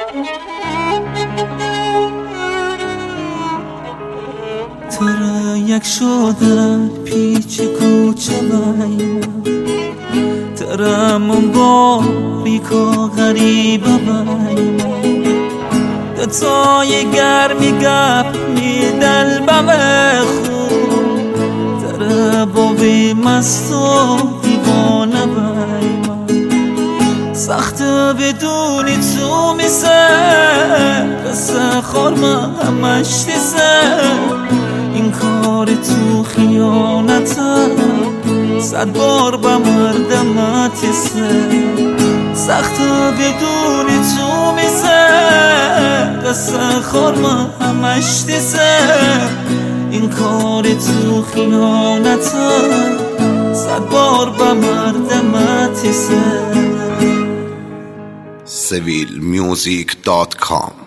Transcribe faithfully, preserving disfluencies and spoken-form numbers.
ترى یک شدن پیچ کوچه بایمم، ترى من باریکا غریبه بایمم، دتای گرمی گپ می دل بمخون، ترى بابی مست و دیوانه بایمم، سخت بدون تو میسه قصه خورم همش دیسه، این کار تو خیانته صد بار به مردمت سه، سخت بدون تو میسه قصه خورم همش دیسه، این کار تو خیانته صد بار به مردمت سه. سویل میوزیک دات کام